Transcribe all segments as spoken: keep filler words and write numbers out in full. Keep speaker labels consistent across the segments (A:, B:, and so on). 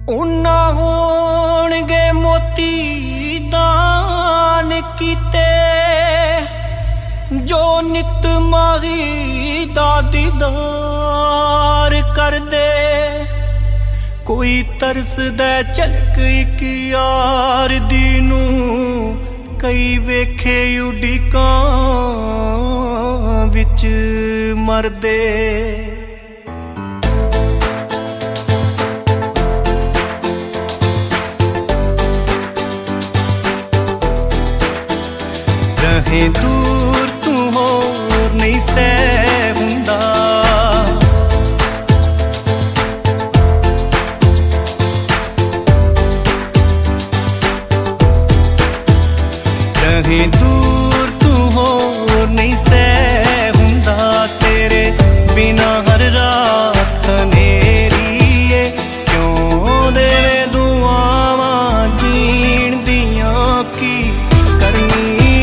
A: उन्ना होणगे मोती दान कीते जो नित माही दा दीदार कर दे। कोई तरस दे झलक इक यार दी नू कई वेखे उडिकां विच मरदे। रहे दूर तू होर नहीं सह हुंदा, रहे दूर तू होर नहीं सह हुंदा। तेरे बिना हर रात हनेरी है, क्यों देवे दुआवां जीण दियां की करनी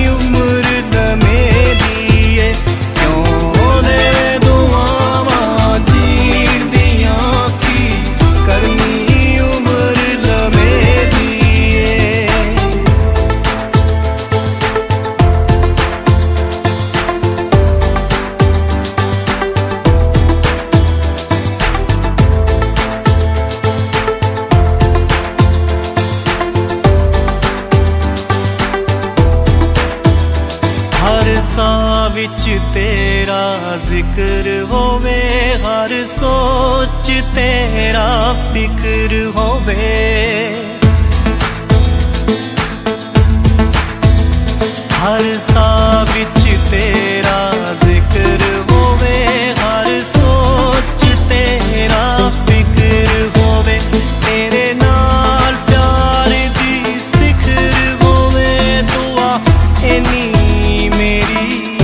A: विच तेरा जिक्र होवे, हर सोच तेरा फिक्र होवे। हर सा विच तेरा जिक्र होवे, हर सोच तेरा फिक्र होवे। तेरे नाल प्यार दी सिखर होवे, दुआ एनी मेरी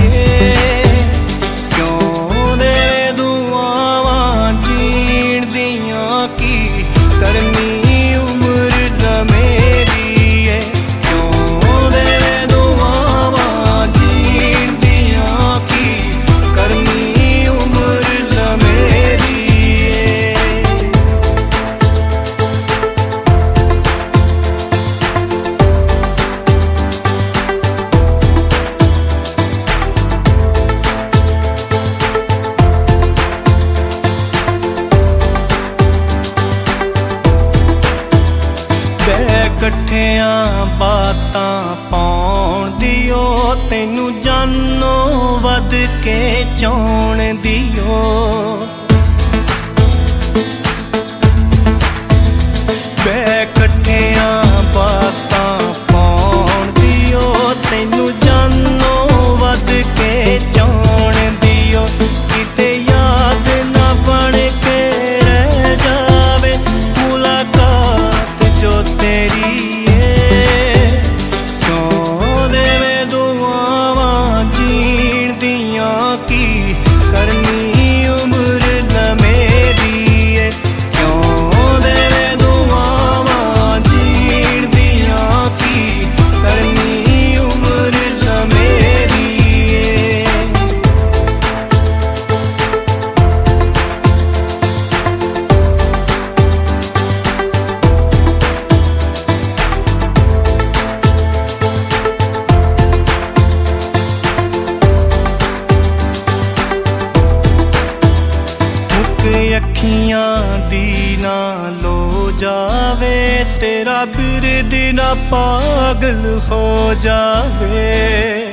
A: कट्ठियां बातां पाउण दियो, तैनू जानो वध के चाउण दियो। बै कट्ठियां बातां पाउण दियो, तैनू जानो वध के चाउण दियो। किते याद ना बन के रह जावे मुलाकात जो तेरी। अखियां दी ना लो जावे, तेरा बिरद ना पागल हो जावे।